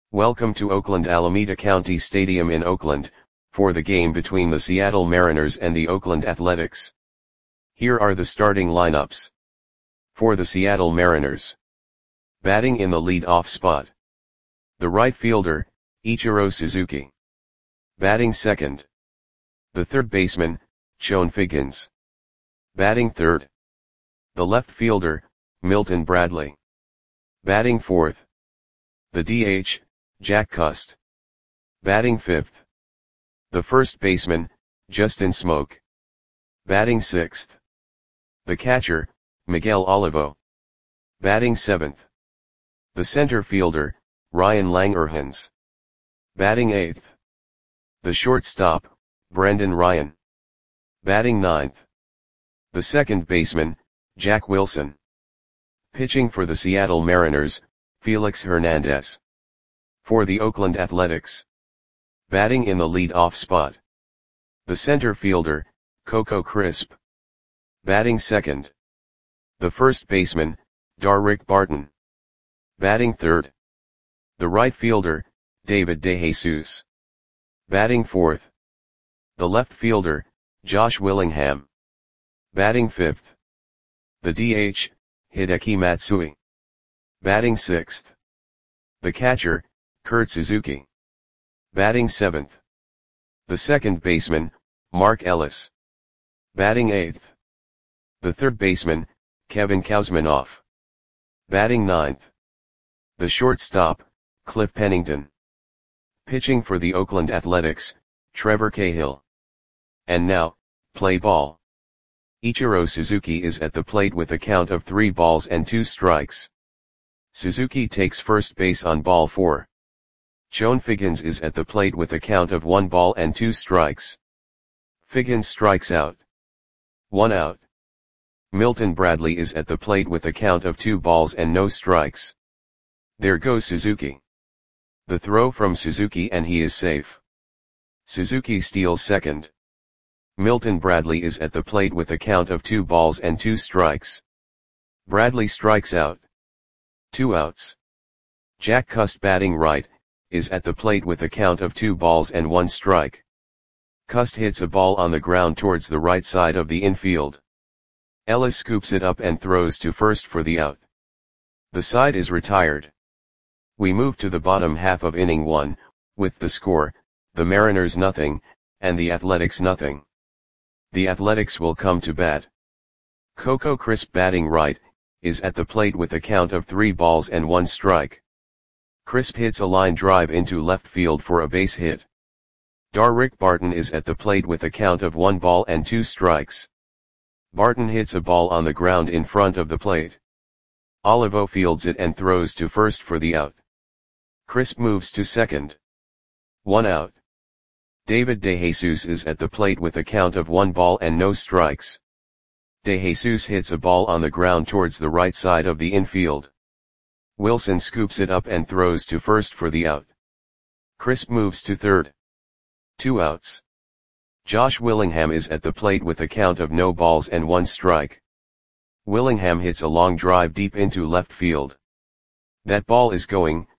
Welcome to Oakland Alameda County Stadium in Oakland, for the game between the Seattle Mariners and the Oakland Athletics. Here are the starting lineups. For the Seattle Mariners. Batting in the lead-off spot. The right fielder, Ichiro Suzuki. Batting second. The third baseman, Chone Figgins. Batting third. The left fielder, Milton Bradley. Batting fourth. The DH, Jack Cust. Batting fifth. The first baseman, Justin Smoak. Batting sixth. The catcher, Miguel Olivo. Batting seventh. The center fielder, Ryan Langerhans. Batting eighth. The shortstop, Brendan Ryan. Batting ninth. The second baseman, Jack Wilson. Pitching for the Seattle Mariners, Felix Hernandez. For the Oakland Athletics. Batting in the lead-off spot. The center fielder, Coco Crisp. Batting second. The first baseman, Darrick Barton. Batting third. The right fielder, David DeJesus. Batting fourth. The left fielder, Josh Willingham. Batting fifth. The DH, Hideki Matsui. Batting sixth. The catcher, Kurt Suzuki. Batting seventh. The second baseman, Mark Ellis. Batting eighth. The third baseman, Kevin Kouzmanoff. Batting ninth. The shortstop, Cliff Pennington. Pitching for the Oakland Athletics, Trevor Cahill. And now, play ball. Ichiro Suzuki is at the plate with a count of 3 balls and 2 strikes. Suzuki takes first base on ball 4. Chone Figgins is at the plate with a count of 1 ball and 2 strikes. Figgins strikes out. 1 out. Milton Bradley is at the plate with a count of 2 balls and no strikes. There goes Suzuki. The throw from Suzuki and he is safe. Suzuki steals second. Milton Bradley is at the plate with a count of 2 balls and 2 strikes. Bradley strikes out. 2 outs. Jack Cust batting right, is at the plate with a count of 2 balls and 1 strike. Cust hits a ball on the ground towards the right side of the infield. Ellis scoops it up and throws to first for the out. The side is retired. We move to the bottom half of inning 1, with the score, the Mariners nothing, and the Athletics nothing. The Athletics will come to bat. Coco Crisp batting right, is at the plate with a count of 3 balls and 1 strike. Crisp hits a line drive into left field for a base hit. Darrick Barton is at the plate with a count of 1 ball and 2 strikes. Barton hits a ball on the ground in front of the plate. Olivo fields it and throws to first for the out. Crisp moves to second. 1 out. David DeJesus is at the plate with a count of 1 ball and no strikes. DeJesus hits a ball on the ground towards the right side of the infield. Wilson scoops it up and throws to first for the out. Crisp moves to third. 2 outs. Josh Willingham is at the plate with a count of no balls and 1 strike. Willingham hits a long drive deep into left field. That ball is gone.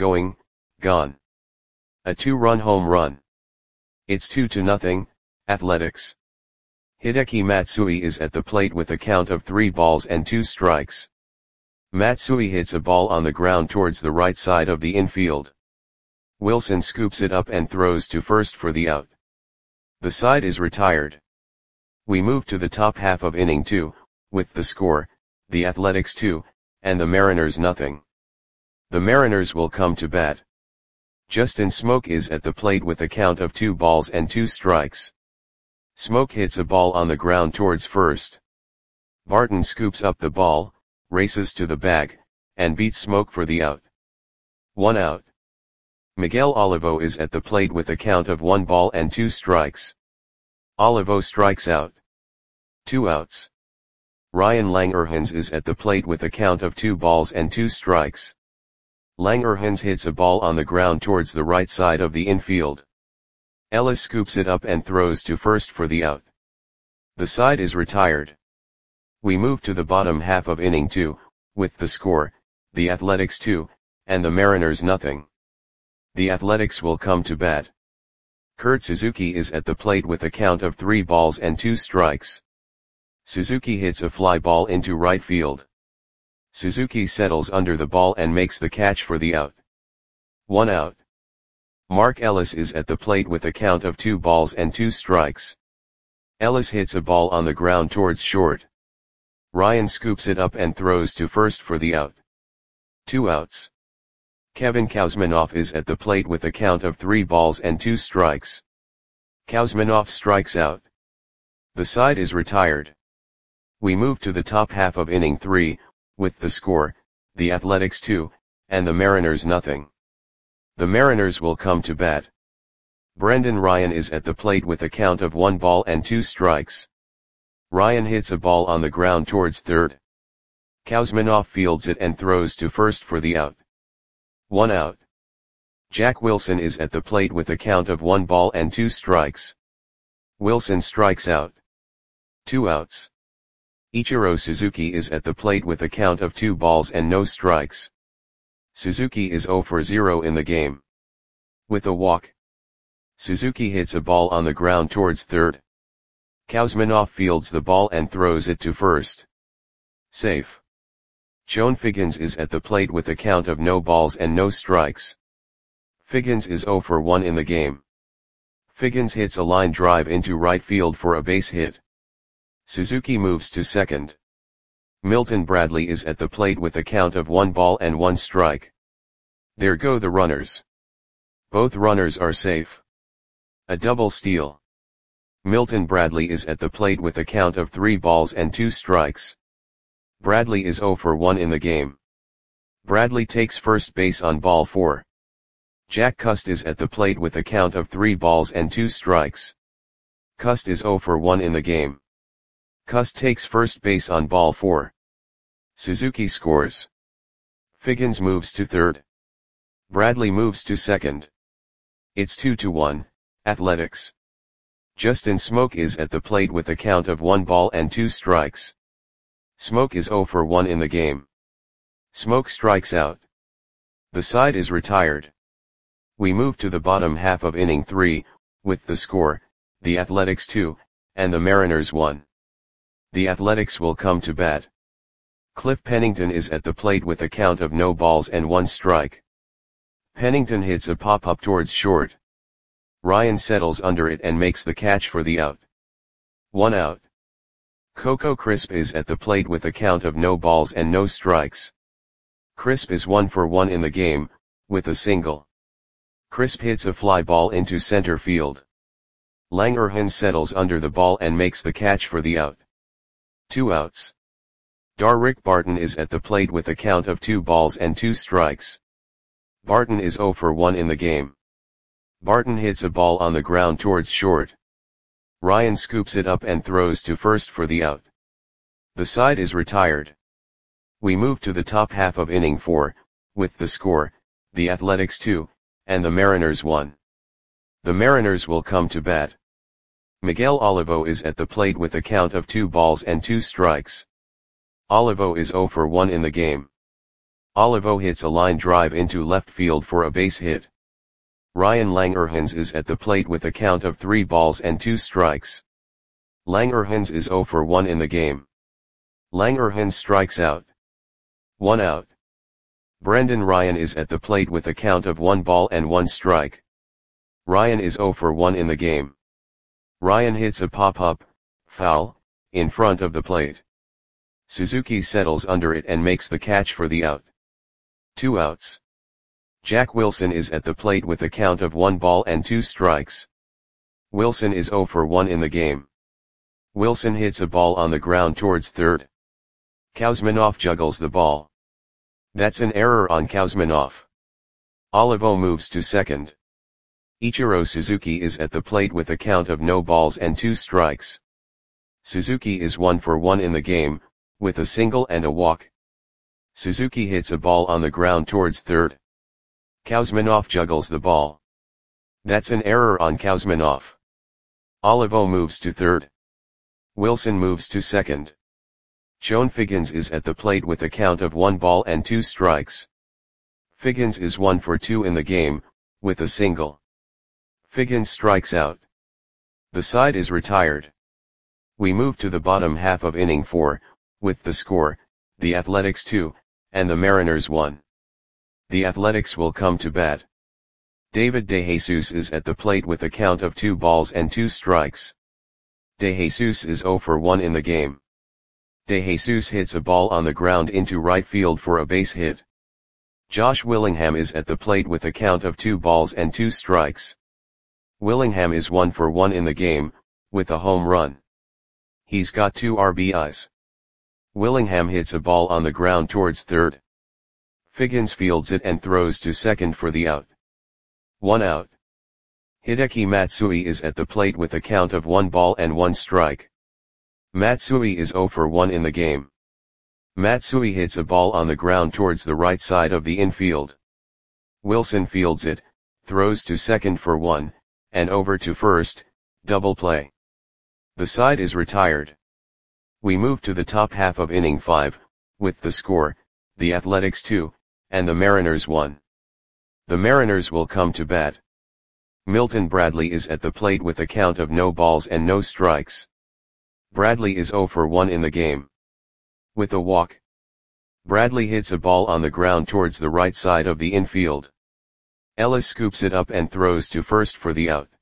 A 2-run home run. It's 2-0, Athletics. Hideki Matsui is at the plate with a count of 3 balls and 2 strikes. Matsui hits a ball on the ground towards the right side of the infield. Wilson scoops it up and throws to first for the out. The side is retired. We move to the top half of inning 2, with the score, the Athletics 2, and the Mariners nothing. The Mariners will come to bat. Justin Smoak is at the plate with a count of 2 balls and 2 strikes. Smoak hits a ball on the ground towards first. Barton scoops up the ball, races to the bag, and beats Smoak for the out. 1 out. Miguel Olivo is at the plate with a count of 1 ball and 2 strikes. Olivo strikes out. 2 outs. Ryan Langerhans is at the plate with a count of 2 balls and 2 strikes. Langerhans hits a ball on the ground towards the right side of the infield. Ellis scoops it up and throws to first for the out. The side is retired. We move to the bottom half of inning 2, with the score, the Athletics 2, and the Mariners nothing. The Athletics will come to bat. Kurt Suzuki is at the plate with a count of 3 balls and 2 strikes. Suzuki hits a fly ball into right field. Suzuki settles under the ball and makes the catch for the out. 1 out. Mark Ellis is at the plate with a count of 2 balls and 2 strikes. Ellis hits a ball on the ground towards short. Ryan scoops it up and throws to first for the out. 2 outs. Kevin Kouzmanoff is at the plate with a count of 3 balls and 2 strikes. Kouzmanoff strikes out. The side is retired. We move to the top half of inning 3, with the score, the Athletics 2, and the Mariners nothing. The Mariners will come to bat. Brendan Ryan is at the plate with a count of 1 ball and 2 strikes. Ryan hits a ball on the ground towards third. Kouzmanoff fields it and throws to first for the out. 1 out. Jack Wilson is at the plate with a count of 1 ball and 2 strikes. Wilson strikes out. 2 outs. Ichiro Suzuki is at the plate with a count of 2 balls and no strikes. Suzuki is 0 for 0 in the game. With a walk. Suzuki hits a ball on the ground towards third. Kouzmanoff fields the ball and throws it to first. Safe. Chone Figgins is at the plate with a count of no balls and no strikes. Figgins is 0 for 1 in the game. Figgins hits a line drive into right field for a base hit. Suzuki moves to second. Milton Bradley is at the plate with a count of 1 ball and 1 strike. There go the runners. Both runners are safe. A double steal. Milton Bradley is at the plate with a count of 3 balls and 2 strikes. Bradley is 0 for 1 in the game. Bradley takes first base on ball 4. Jack Cust is at the plate with a count of 3 balls and 2 strikes. Cust is 0 for 1 in the game. Cust takes first base on ball 4. Suzuki scores. Figgins moves to third. Bradley moves to second. It's 2-1, Athletics. Justin Smoke is at the plate with a count of 1 ball and 2 strikes. Smoke is 0 for 1 in the game. Smoke strikes out. The side is retired. We move to the bottom half of inning 3, with the score, the Athletics 2, and the Mariners 1. The Athletics will come to bat. Cliff Pennington is at the plate with a count of no balls and 1 strike. Pennington hits a pop-up towards short. Ryan settles under it and makes the catch for the out. 1 out. Coco Crisp is at the plate with a count of no balls and no strikes. Crisp is 1 for 1 in the game, with a single. Crisp hits a fly ball into center field. Langerhans settles under the ball and makes the catch for the out. 2 outs. Darrick Barton is at the plate with a count of 2 balls and 2 strikes. Barton is 0 for 1 in the game. Barton hits a ball on the ground towards short. Ryan scoops it up and throws to first for the out. The side is retired. We move to the top half of inning 4, with the score, the Athletics 2, and the Mariners 1. The Mariners will come to bat. Miguel Olivo is at the plate with a count of 2 balls and 2 strikes. Olivo is 0 for 1 in the game. Olivo hits a line drive into left field for a base hit. Ryan Langerhans is at the plate with a count of 3 balls and 2 strikes. Langerhans is 0 for 1 in the game. Langerhans strikes out. 1 out. Brendan Ryan is at the plate with a count of 1 ball and 1 strike. Ryan is 0 for 1 in the game. Ryan hits a pop-up, foul, in front of the plate. Suzuki settles under it and makes the catch for the out. 2 outs. Jack Wilson is at the plate with a count of 1 ball and 2 strikes. Wilson is 0 for 1 in the game. Wilson hits a ball on the ground towards third. Kouzmanoff juggles the ball. That's an error on Kouzmanoff. Olivo moves to second. Ichiro Suzuki is at the plate with a count of no balls and 2 strikes. Suzuki is 1 for 1 in the game, with a single and a walk. Suzuki hits a ball on the ground towards third. Kouzmanoff juggles the ball. That's an error on Kouzmanoff. Olivo moves to third. Wilson moves to second. Chone Figgins is at the plate with a count of 1 ball and 2 strikes. Figgins is 1 for 2 in the game, with a single. Figgins strikes out. The side is retired. We move to the bottom half of inning 4, with the score, the Athletics 2, and the Mariners 1. The Athletics will come to bat. David DeJesus is at the plate with a count of 2 balls and 2 strikes. DeJesus is 0 for 1 in the game. DeJesus hits a ball on the ground into right field for a base hit. Josh Willingham is at the plate with a count of 2 balls and 2 strikes. Willingham is 1 for 1 in the game, with a home run. He's got 2 RBIs. Willingham hits a ball on the ground towards third. Figgins fields it and throws to second for the out. 1 out. Hideki Matsui is at the plate with a count of 1 ball and 1 strike. Matsui is 0 for 1 in the game. Matsui hits a ball on the ground towards the right side of the infield. Wilson fields it, throws to second for 1, and over to first, double play. The side is retired. We move to the top half of inning 5, with the score, the Athletics 2, and the Mariners 1. The Mariners will come to bat. Milton Bradley is at the plate with a count of no balls and no strikes. Bradley is 0 for 1 in the game. With a walk. Bradley hits a ball on the ground towards the right side of the infield. Ellis scoops it up and throws to first for the out.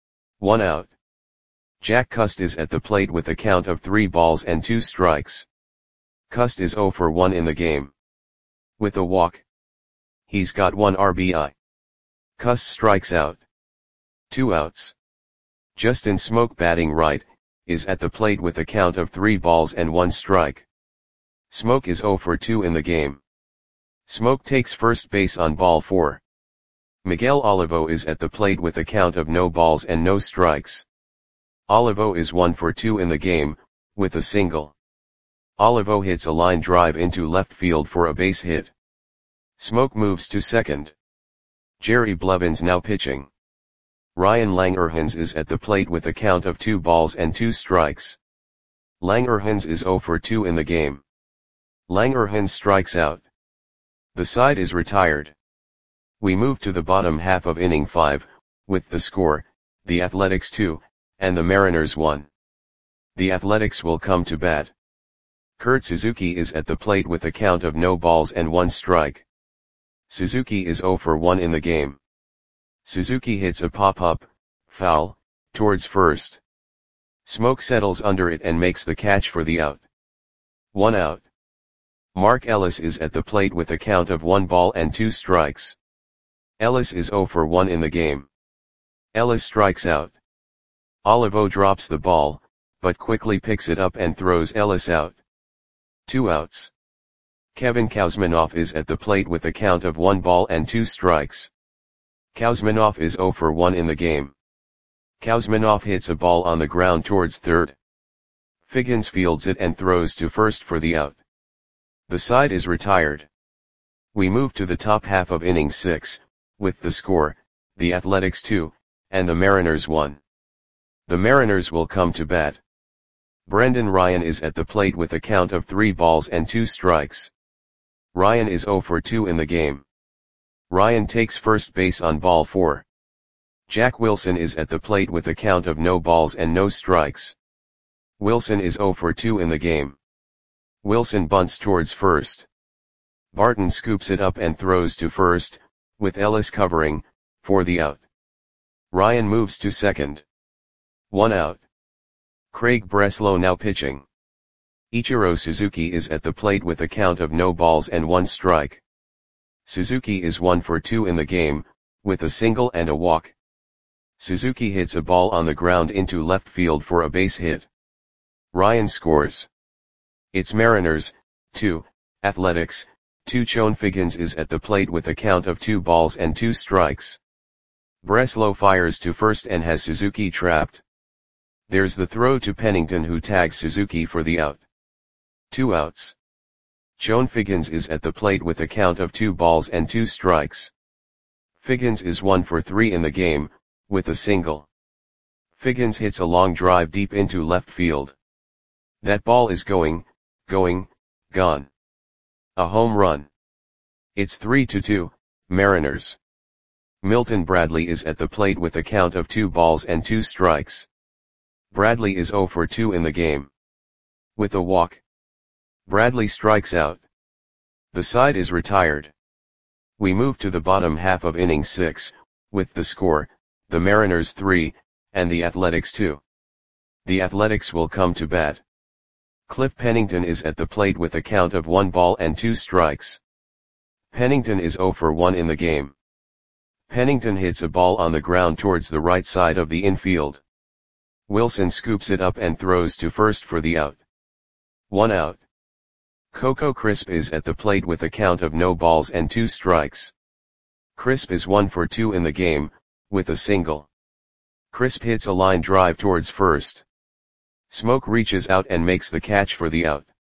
1 out. Jack Cust is at the plate with a count of 3 balls and 2 strikes. Cust is 0 for 1 in the game. With a walk. He's got 1 RBI. Cust strikes out. 2 outs. Justin Smoke, batting right, is at the plate with a count of 3 balls and 1 strike. Smoke is 0 for 2 in the game. Smoke takes first base on ball 4. Miguel Olivo is at the plate with a count of no balls and no strikes. Olivo is 1 for 2 in the game, with a single. Olivo hits a line drive into left field for a base hit. Smoke moves to second. Jerry Blevins now pitching. Ryan Langerhans is at the plate with a count of 2 balls and 2 strikes. Langerhans is 0 for 2 in the game. Langerhans strikes out. The side is retired. We move to the bottom half of inning 5, with the score, the Athletics 2, and the Mariners 1. The Athletics will come to bat. Kurt Suzuki is at the plate with a count of no balls and 1 strike. Suzuki is 0 for 1 in the game. Suzuki hits a pop-up, foul, towards first. Smoke settles under it and makes the catch for the out. 1 out. Mark Ellis is at the plate with a count of 1 ball and 2 strikes. Ellis is 0 for 1 in the game. Ellis strikes out. Olivo drops the ball, but quickly picks it up and throws Ellis out. 2 outs. Kevin Kuzminoff is at the plate with a count of 1 ball and 2 strikes. Kuzminoff is 0 for 1 in the game. Kuzminoff hits a ball on the ground towards third. Figgins fields it and throws to first for the out. The side is retired. We move to the top half of inning 6, with the score, the Athletics 2, and the Mariners 1. The Mariners will come to bat. Brendan Ryan is at the plate with a count of 3 balls and 2 strikes. Ryan is 0 for 2 in the game. Ryan takes first base on ball 4. Jack Wilson is at the plate with a count of no balls and no strikes. Wilson is 0 for 2 in the game. Wilson bunts towards first. Barton scoops it up and throws to first, with Ellis covering, for the out. Ryan moves to second. 1 out. Craig Breslow now pitching. Ichiro Suzuki is at the plate with a count of no balls and 1 strike. Suzuki is 1 for 2 in the game, with a single and a walk. Suzuki hits a ball on the ground into left field for a base hit. Ryan scores. It's Mariners, 2, Athletics, 2. Chone Figgins is at the plate with a count of 2 balls and 2 strikes. Breslow fires to first and has Suzuki trapped. There's the throw to Pennington, who tags Suzuki for the out. 2 outs. Chone Figgins is at the plate with a count of 2 balls and 2 strikes. Figgins is 1 for 3 in the game, with a single. Figgins hits a long drive deep into left field. That ball is gone. A home run. It's 3-2, Mariners. Milton Bradley is at the plate with a count of 2 balls and 2 strikes. Bradley is 0 for 2 in the game. With a walk, Bradley strikes out. The side is retired. We move to the bottom half of inning 6, with the score, the Mariners 3, and the Athletics 2. The Athletics will come to bat. Cliff Pennington is at the plate with a count of 1 ball and 2 strikes. Pennington is 0 for 1 in the game. Pennington hits a ball on the ground towards the right side of the infield. Wilson scoops it up and throws to first for the out. 1 out. Coco Crisp is at the plate with a count of no balls and 2 strikes. Crisp is 1 for 2 in the game, with a single. Crisp hits a line drive towards first. Smoke reaches out and makes the catch for the out.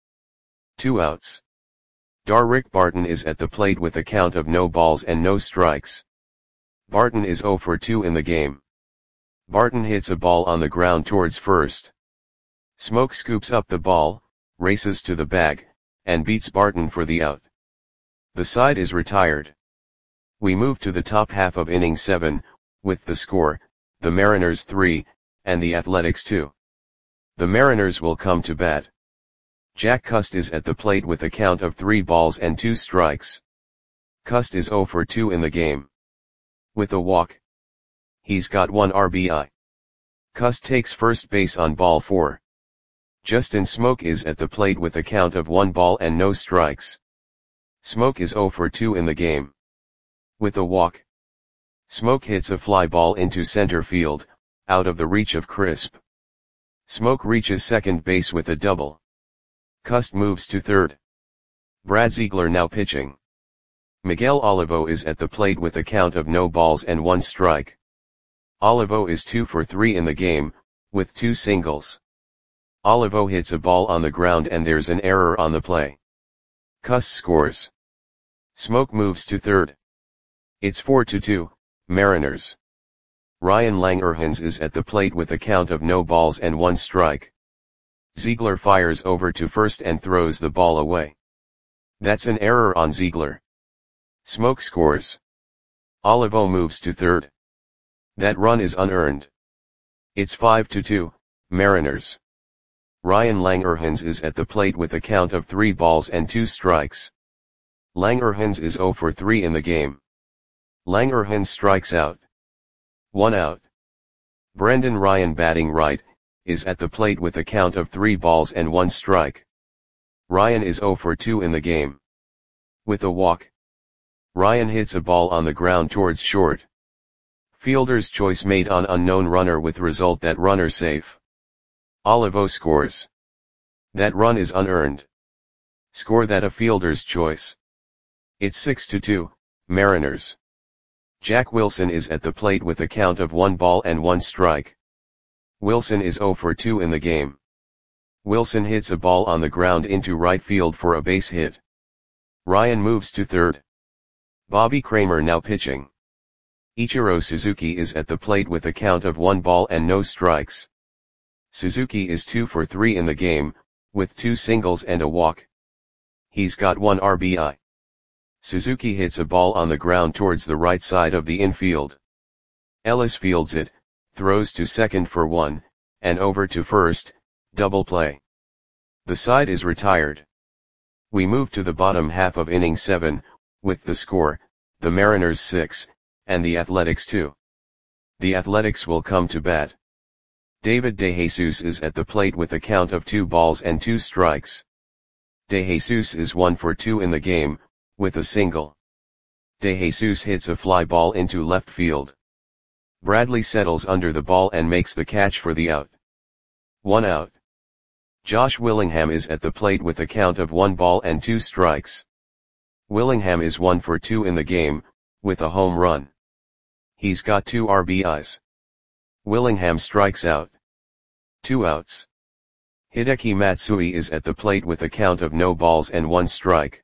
2 outs. Darrick Barton is at the plate with a count of no balls and no strikes. Barton is 0 for 2 in the game. Barton hits a ball on the ground towards first. Smoke scoops up the ball, races to the bag, and beats Barton for the out. The side is retired. We move to the top half of inning 7, with the score, the Mariners 3, and the Athletics 2. The Mariners will come to bat. Jack Cust is at the plate with a count of 3 balls and 2 strikes. Cust is 0 for 2 in the game. With a walk, he's got 1 RBI. Cust takes first base on ball 4. Justin Smoke is at the plate with a count of 1 ball and no strikes. Smoke is 0 for 2 in the game. With a walk, Smoke hits a fly ball into center field, out of the reach of Crisp. Smoke reaches second base with a double. Cust moves to third. Brad Ziegler now pitching. Miguel Olivo is at the plate with a count of no balls and 1 strike. Olivo is 2 for 3 in the game, with 2 singles. Olivo hits a ball on the ground and there's an error on the play. Cust scores. Smoke moves to third. It's 4-2, Mariners. Ryan Langerhans is at the plate with a count of no balls and 1 strike. Ziegler fires over to first and throws the ball away. That's an error on Ziegler. Smoke scores. Olivo moves to third. That run is unearned. It's 5-2, Mariners. Ryan Langerhans is at the plate with a count of 3 balls and 2 strikes. Langerhans is 0 for 3 in the game. Langerhans strikes out. 1 out. Brendan Ryan batting right, is at the plate with a count of 3 balls and 1 strike. Ryan is 0 for 2 in the game. With a walk, Ryan hits a ball on the ground towards short. Fielder's choice made on unknown runner with result that runner safe. Olivo scores. That run is unearned. Score that a fielder's choice. It's 6-2, Mariners. Jack Wilson is at the plate with a count of 1 ball and 1 strike. Wilson is 0 for 2 in the game. Wilson hits a ball on the ground into right field for a base hit. Ryan moves to third. Bobby Kramer now pitching. Ichiro Suzuki is at the plate with a count of 1 ball and no strikes. Suzuki is 2 for 3 in the game, with 2 singles and a walk. He's got 1 RBI. Suzuki hits a ball on the ground towards the right side of the infield. Ellis fields it, throws to second for 1, and over to first, double play. The side is retired. We move to the bottom half of inning 7, with the score, the Mariners 6, and the Athletics 2. The Athletics will come to bat. David DeJesus is at the plate with a count of 2 balls and 2 strikes. DeJesus is 1 for 2 in the game, with a single. DeJesus hits a fly ball into left field. Bradley settles under the ball and makes the catch for the out. 1 out. Josh Willingham is at the plate with a count of 1 ball and 2 strikes. Willingham is 1 for 2 in the game, with a home run. He's got 2 RBIs. Willingham strikes out. 2 outs. Hideki Matsui is at the plate with a count of no balls and 1 strike.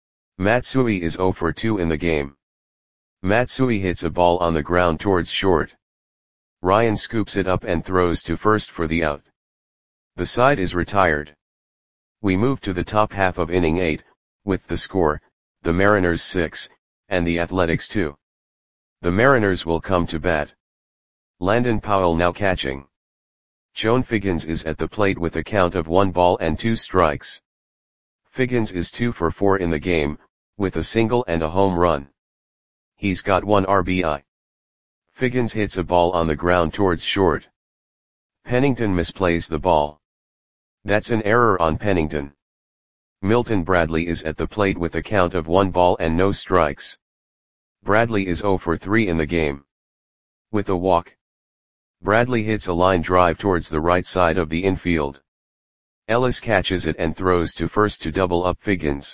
Matsui is 0 for 2 in the game. Matsui hits a ball on the ground towards short. Ryan scoops it up and throws to first for the out. The side is retired. We move to the top half of inning 8, with the score, the Mariners 6, and the Athletics 2. The Mariners will come to bat. Landon Powell now catching. Chone Figgins is at the plate with a count of 1 ball and 2 strikes. Figgins is 2 for 4 in the game, with a single and a home run. He's got 1 RBI. Figgins hits a ball on the ground towards short. Pennington misplays the ball. That's an error on Pennington. Milton Bradley is at the plate with a count of 1 ball and no strikes. Bradley is 0 for 3 in the game. With a walk. Bradley hits a line drive towards the right side of the infield. Ellis catches it and throws to first to double up Figgins.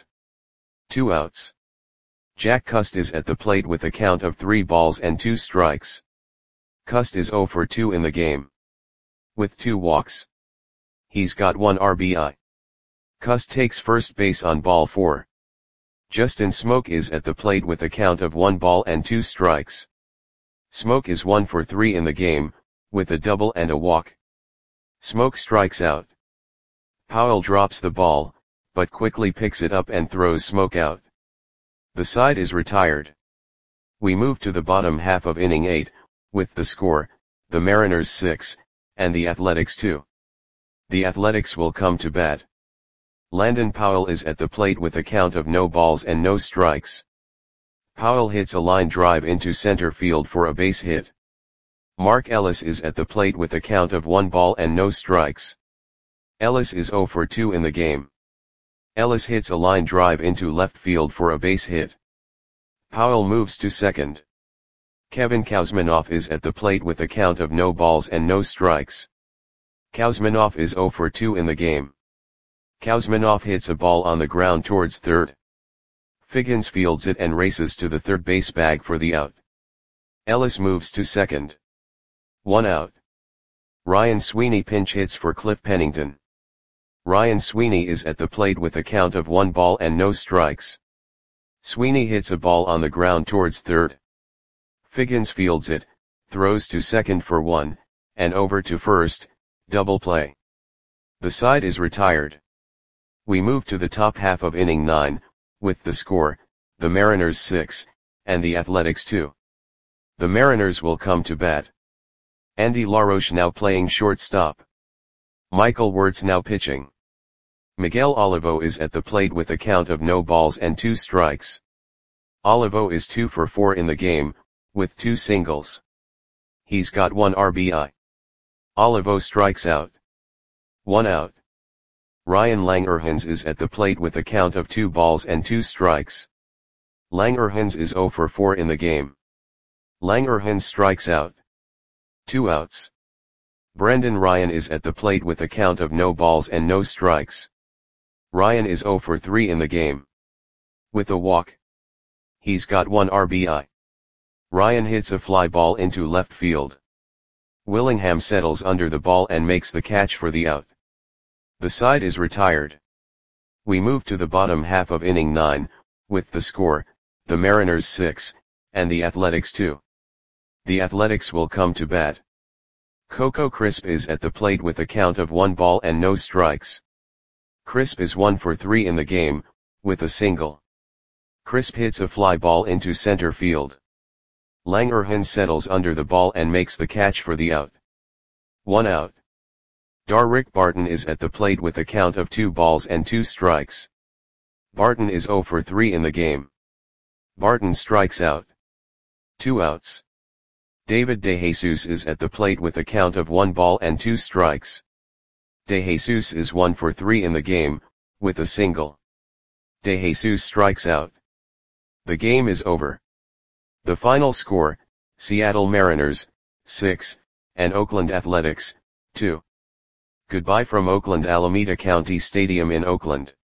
2 outs. Jack Cust is at the plate with a count of 3 balls and 2 strikes. Cust is 0 for 2 in the game. With 2 walks. He's got 1 RBI. Cust takes first base on ball 4. Justin Smoke is at the plate with a count of 1 ball and 2 strikes. Smoke is 1 for 3 in the game, with a double and a walk. Smoke strikes out. Powell drops the ball, but quickly picks it up and throws Smoke out. The side is retired. We move to the bottom half of inning 8, with the score, the Mariners 6, and the Athletics 2. The Athletics will come to bat. Landon Powell is at the plate with a count of no balls and no strikes. Powell hits a line drive into center field for a base hit. Mark Ellis is at the plate with a count of 1 ball and no strikes. Ellis is 0 for 2 in the game. Ellis hits a line drive into left field for a base hit. Powell moves to second. Kevin Kouzmanoff is at the plate with a count of no balls and no strikes. Kouzmanoff is 0 for 2 in the game. Kouzmanoff hits a ball on the ground towards third. Figgins fields it and races to the third base bag for the out. Ellis moves to second. 1 out. Ryan Sweeney pinch hits for Cliff Pennington. Ryan Sweeney is at the plate with a count of 1 ball and no strikes. Sweeney hits a ball on the ground towards third. Figgins fields it, throws to second for 1, and over to first, double play. The side is retired. We move to the top half of inning 9, with the score, the Mariners 6, and the Athletics 2. The Mariners will come to bat. Andy LaRoche now playing shortstop. Michael Wirtz now pitching. Miguel Olivo is at the plate with a count of no balls and 2 strikes. Olivo is 2 for 4 in the game, with 2 singles. He's got 1 RBI. Olivo strikes out. 1 out. Ryan Langerhans is at the plate with a count of 2 balls and 2 strikes. Langerhans is 0 for 4 in the game. Langerhans strikes out. 2 outs. Brendan Ryan is at the plate with a count of no balls and no strikes. Ryan is 0 for 3 in the game. With a walk. He's got 1 RBI. Ryan hits a fly ball into left field. Willingham settles under the ball and makes the catch for the out. The side is retired. We move to the bottom half of inning 9, with the score, the Mariners 6, and the Athletics 2. The Athletics will come to bat. Coco Crisp is at the plate with a count of 1 ball and no strikes. Crisp is 1 for 3 in the game, with a single. Crisp hits a fly ball into center field. Langerhans settles under the ball and makes the catch for the out. 1 out. Darrick Barton is at the plate with a count of 2 balls and 2 strikes. Barton is 0 for 3 in the game. Barton strikes out. 2 outs. David DeJesus is at the plate with a count of 1 ball and 2 strikes. DeJesus is 1 for 3 in the game, with a single. DeJesus strikes out. The game is over. The final score, Seattle Mariners, 6, and Oakland Athletics, 2. Goodbye from Oakland Alameda County Stadium in Oakland.